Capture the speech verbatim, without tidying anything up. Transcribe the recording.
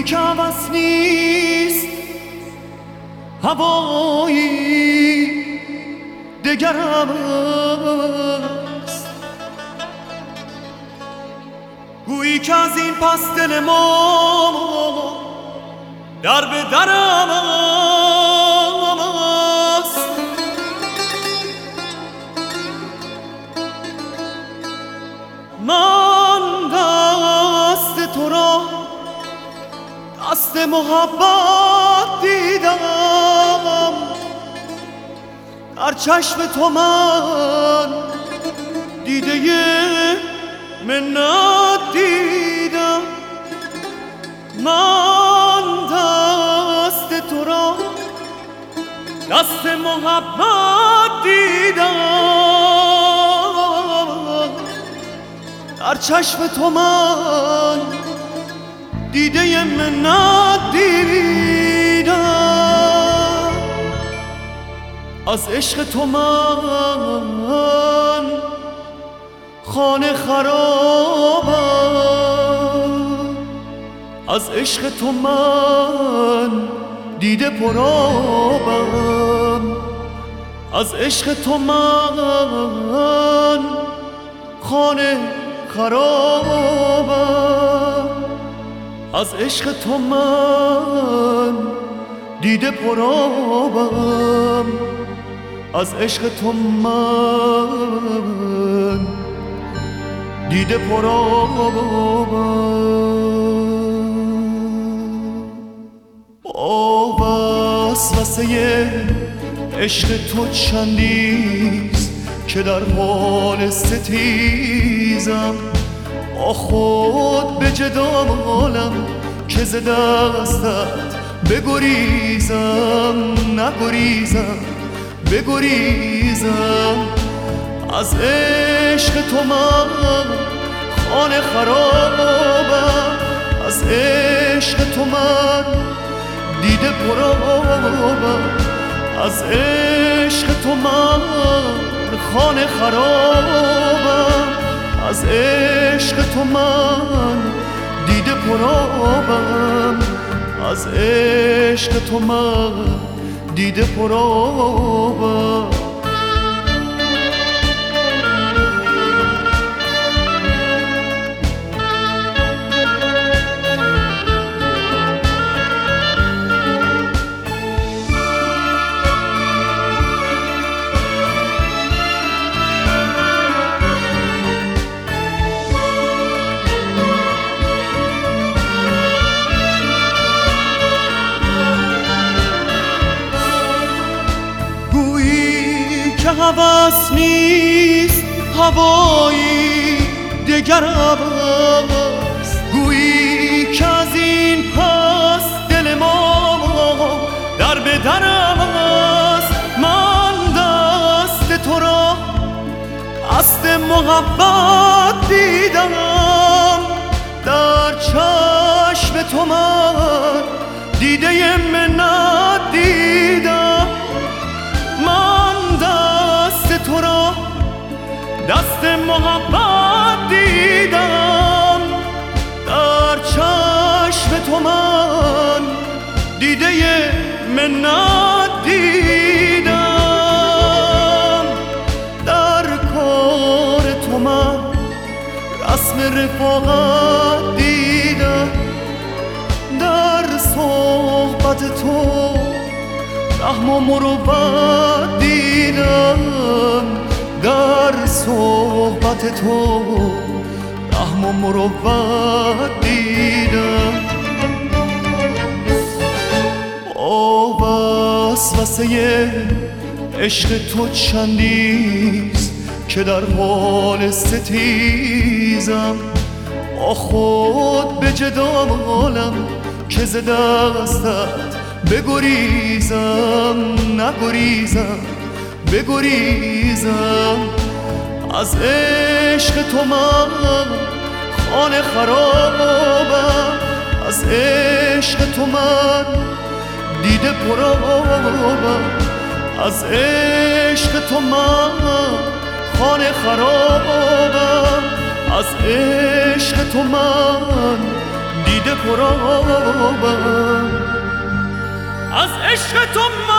که عوض نیست، هوایی دگرم است. گویی که از این پس دل ما در به درم است. من دست تو را دست محبت دیدم، در چشم تو من دیده منت دیدم. من دست تو را دست محبت دیدم، در چشم تو من دیده منت دیدم. از عشق تو من خانه خرابم، از عشق تو من دیده پرآبم، از عشق تو من خانه خرابم، از عشق تو من دیده پرآبم، از عشق تو من دیده پرآبم. با وسوسه عشق تو چندیست که در حال ستیزم، با خود به جدالم که ز دستت بگریزم، نگریزم بگریزم. از عشق تو من خانه خرابم، از عشق تو من دیده پرآبم، از عشق تو من خانه خرابم، از عشق تو من دیده پرآبم، از عشق تو من دیده پرآبم. هوس نیست، هوایی دگرم است. گویی که از این پس دل ما در به درم است. من دست تو را دست محبت دیدم، در چشم تو من دیده منت دیدم. من دست تو را دست محبت دیدم، در چشم تو من دیده منت دیدم. در کار تو من رسم رفاقت دیدم، در صحبت تو رحم و مروت دیدم، در صحبت تو رحم و مروت دیدم. با وسوسه عشق تو چندیست که در حال ستیزم، با خود به جدالم که ز دستت بگریزم، نگریزم بگریزم. از عشق تو من خانه خرابم، از عشق تو من دیده پرآبم، از عشق تو من خانه خرابم، از عشق تو من دیده پرابم از عشق تو من